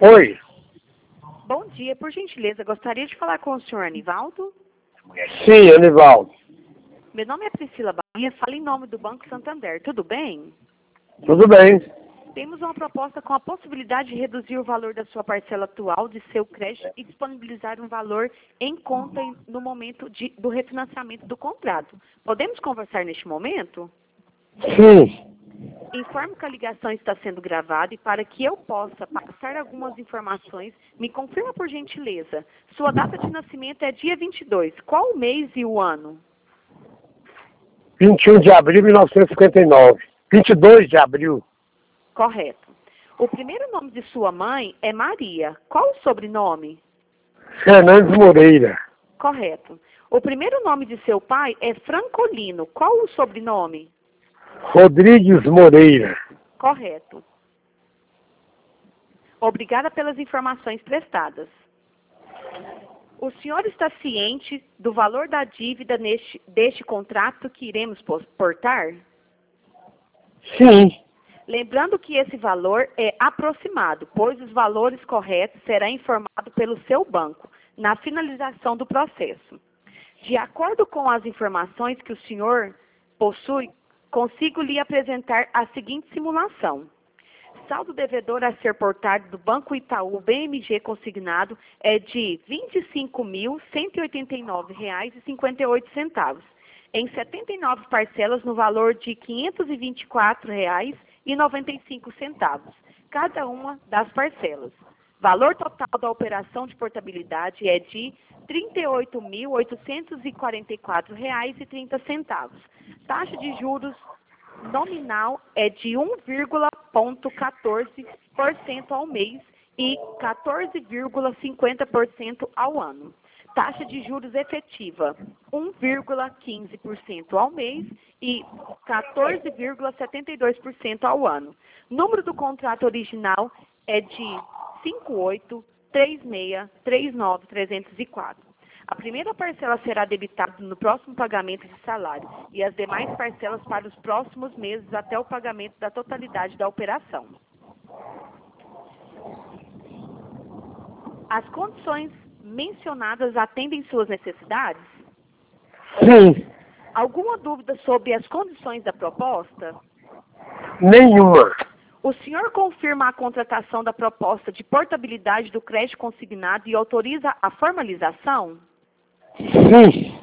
Oi. Bom dia, por gentileza, gostaria de falar com o senhor Anivaldo? Sim, Anivaldo. Meu nome é Priscila Bahia, falo em nome do Banco Santander, tudo bem? Tudo bem? Temos uma proposta com a possibilidade de reduzir o valor da sua parcela atual de seu crédito e disponibilizar um valor em conta no momento do refinanciamento do contrato. Podemos conversar neste momento? Sim. Informo que a ligação está sendo gravada e para que eu possa passar algumas informações, me confirma por gentileza. Sua data de nascimento é dia 22. Qual o mês e o ano? 21 de abril de 1959. 22 de abril. Correto. O primeiro nome de sua mãe é Maria. Qual o sobrenome? Fernandes Moreira. Correto. O primeiro nome de seu pai é Francolino. Qual o sobrenome? Rodrigues Moreira. Correto. Obrigada pelas informações prestadas. O senhor está ciente do valor da dívida deste contrato que iremos portar? Sim. Lembrando que esse valor é aproximado, pois os valores corretos serão informados pelo seu banco na finalização do processo. De acordo com as informações que o senhor possui, consigo lhe apresentar a seguinte simulação. Saldo devedor a ser portado do Banco Itaú BMG consignado é de R$ 25.189,58, em 79 parcelas no valor de R$ 524,95, cada uma das parcelas. Valor total da operação de portabilidade é de R$ 38.844,30. Taxa de juros nominal é de 1,14% ao mês e 14,50% ao ano. Taxa de juros efetiva, 1,15% ao mês e 14,72% ao ano. Número do contrato original é de 583639-304. A primeira parcela será debitada no próximo pagamento de salário e as demais parcelas para os próximos meses até o pagamento da totalidade da operação. As condições mencionadas atendem suas necessidades? Sim. Alguma dúvida sobre as condições da proposta? Nenhuma. O senhor confirma a contratação da proposta de portabilidade do crédito consignado e autoriza a formalização? Sim.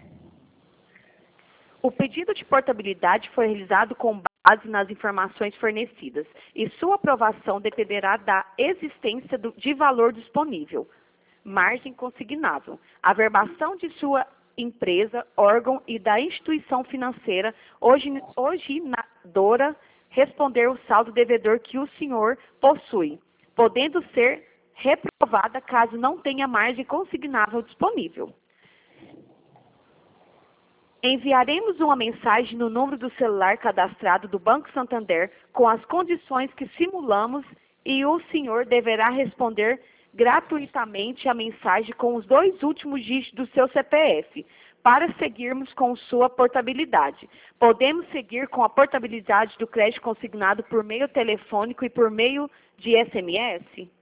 O pedido de portabilidade foi realizado com base nas informações fornecidas e sua aprovação dependerá da existência de valor disponível, margem consignável, averbação de sua empresa, órgão e da instituição financeira originadora responder o saldo devedor que o senhor possui, podendo ser reprovada caso não tenha margem consignável disponível. Enviaremos uma mensagem no número do celular cadastrado do Banco Santander com as condições que simulamos e o senhor deverá responder gratuitamente a mensagem com os 2 últimos dígitos do seu CPF, para seguirmos com sua portabilidade. Podemos seguir com a portabilidade do crédito consignado por meio telefônico e por meio de SMS?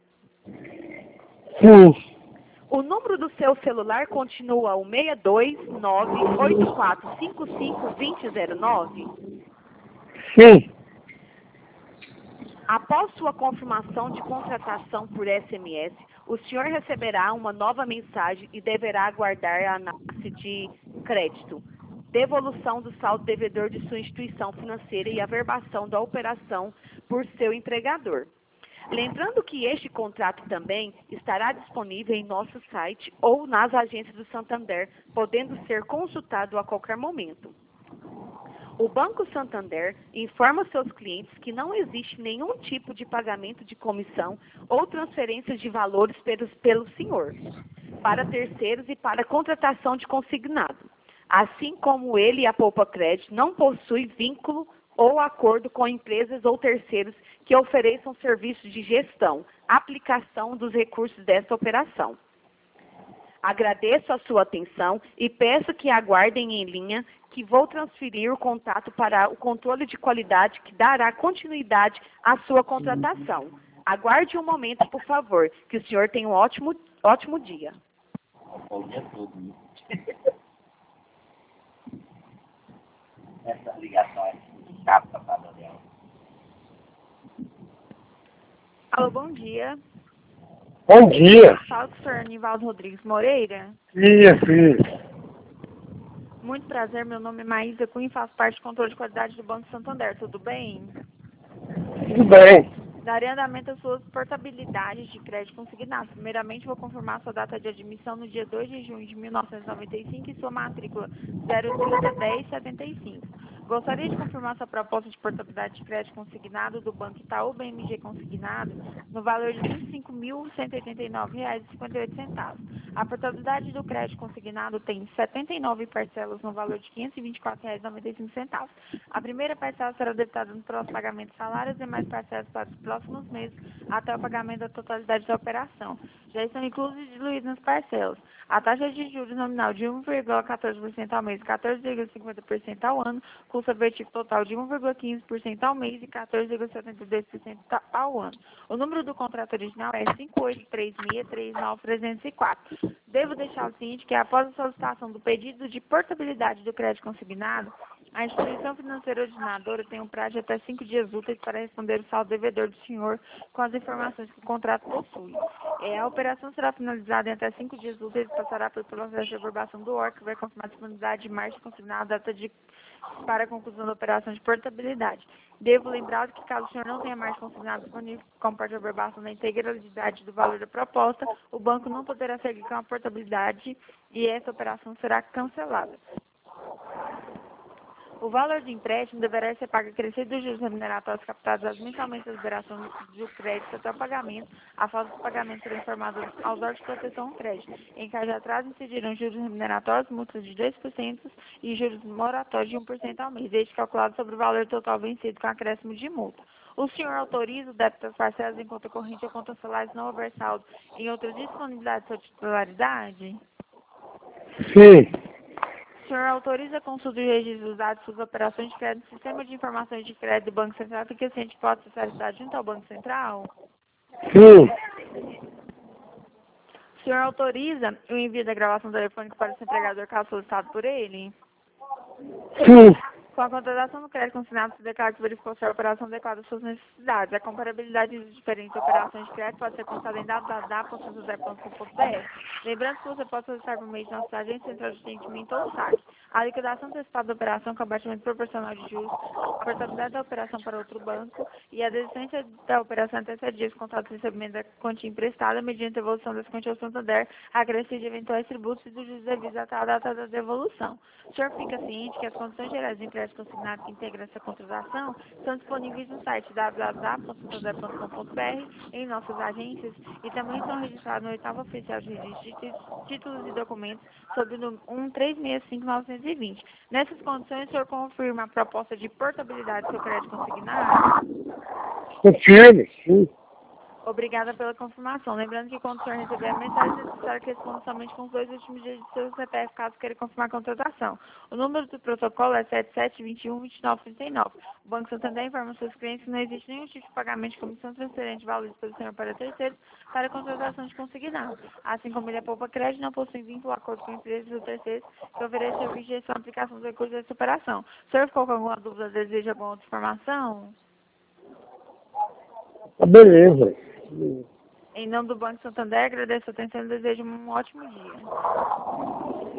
Sim. O número do seu celular continua o 629-8455-2009? Sim. Após sua confirmação de contratação por SMS, o senhor receberá uma nova mensagem e deverá aguardar a análise de crédito, devolução do saldo devedor de sua instituição financeira e averbação da operação por seu empregador. Lembrando que este contrato também estará disponível em nosso site ou nas agências do Santander, podendo ser consultado a qualquer momento. O Banco Santander informa seus clientes que não existe nenhum tipo de pagamento de comissão ou transferência de valores pelo senhor, para terceiros e para contratação de consignado. Assim como ele e a Poupa Crédito não possuem vínculo ou acordo com empresas ou terceiros que ofereçam serviços de gestão, aplicação dos recursos desta operação. Agradeço a sua atenção e peço que aguardem em linha que vou transferir o contato para o controle de qualidade que dará continuidade à sua contratação. Aguarde um momento, por favor, que o senhor tenha um ótimo dia. O dia todo, né? Essas ligações chata para Daniel. Alô, bom dia. Bom dia. Fala com o senhor Anivaldo Rodrigues Moreira. Isso. Muito prazer, meu nome é Maísa Cunha e faço parte do controle de qualidade do Banco Santander. Tudo bem? Tudo bem. Darei andamento às suas portabilidades de crédito consignado. Primeiramente, vou confirmar sua data de admissão no dia 2 de junho de 1995 e sua matrícula 0301075. Gostaria de confirmar sua proposta de portabilidade de crédito consignado do Banco Itaú BMG consignado no valor de R$ 25.189,58. A portabilidade do crédito consignado tem 79 parcelas no valor de R$ 524,95. A primeira parcela será debitada no próximo pagamento de salários e mais parcelas para os próximos meses até o pagamento da totalidade da operação. Já estão inclusos e diluídos nas parcelas. A taxa de juros nominal de 1,14% ao mês e 14,50% ao ano, custo efetivo total de 1,15% ao mês e 14,72% ao ano. O número do contrato original é 583639-304. Devo deixar o ciente que após a solicitação do pedido de portabilidade do crédito consignado, a instituição financeira originadora tem um prazo de até 5 dias úteis para responder o saldo devedor do senhor com as informações que o contrato possui. A operação será finalizada em até 5 dias úteis e passará pelo processo de aprovação do órgão, que vai confirmar a disponibilidade de marcha consignada para a conclusão da operação de portabilidade. Devo lembrar que, caso o senhor não tenha marcha consignada disponível com parte de averbação da integralidade do valor da proposta, o banco não poderá seguir com a portabilidade e essa operação será cancelada. O valor do empréstimo deverá ser pago acrescido dos juros remuneratórios captados mensalmente da liberação do crédito até o pagamento. A falta de pagamento será informada aos órgãos de proteção ao crédito. Em caso de atraso, incidirão juros remuneratórios, multas de 2% e juros moratórios de 1% ao mês, desde calculado sobre o valor total vencido com acréscimo de multa. O senhor autoriza o débito das parcelas em conta corrente ou conta salários não houver saldo em outra disponibilidade de sua titularidade? Sim. O senhor autoriza a consulta e registro dos dados de suas operações de crédito no Sistema de Informações de Crédito do Banco Central, que o cliente pode acessar esse dado junto ao Banco Central? Sim. O senhor autoriza o envio da gravação telefônica para o seu empregador caso solicitado por ele? Sim. Com a contratação do crédito consignado, se declara que verificou se a operação adequada às suas necessidades. A comparabilidade de diferentes operações de crédito pode ser consultada em www.santander.com.br. Lembrando que você pode solicitar por meio de nossa agência central de atendimento ou site. A liquidação antecipada da operação com abatimento proporcional de juros, a portabilidade da operação para outro banco e a desistência da operação até 7 dias contados com recebimento da quantia emprestada mediante a devolução das quantias ao Santander, acrescido de eventuais tributos e dos juros devidos até a data da devolução. O senhor fica ciente que as condições gerais de crédito consignado que integra essa contratação são disponíveis no site www.santander.com.br, em nossas agências, e também são registrados no 8º Oficial de Registro de Títulos e Documentos sob o número 1365920. Nessas condições, o senhor confirma a proposta de portabilidade do seu crédito consignado? Confirme, sim. Obrigada pela confirmação. Lembrando que quando o senhor receber a mensagem, é necessário que responda somente com os 2 últimos dígitos do seu CPF, caso queira confirmar a contratação. O número do protocolo é 7721-2939. O Banco Santander informa aos seus clientes que não existe nenhum tipo de pagamento de comissão transferente de valores pelo senhor para terceiros para a contratação de consignado. Assim como ele é poupa crédito, não possui vínculo ou acordo com empresas ou terceiros que ofereçam serviço de gestão e aplicação dos recursos dessa operação. O senhor ficou com alguma dúvida, deseja alguma outra informação? Tá beleza. Em nome do Banco Santander, agradeço a atenção e desejo um ótimo dia.